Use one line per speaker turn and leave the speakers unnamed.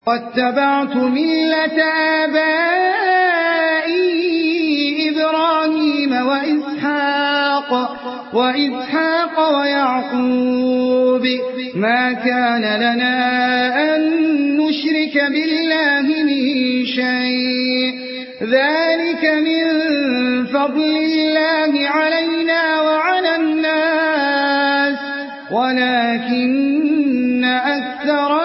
واتبعت ملة آبائي إبراهيم وإسحاق ويعقوب ما كان لنا أن نشرك بالله من شيء ذلك من فضل الله علينا وعلى الناس ولكن أكثر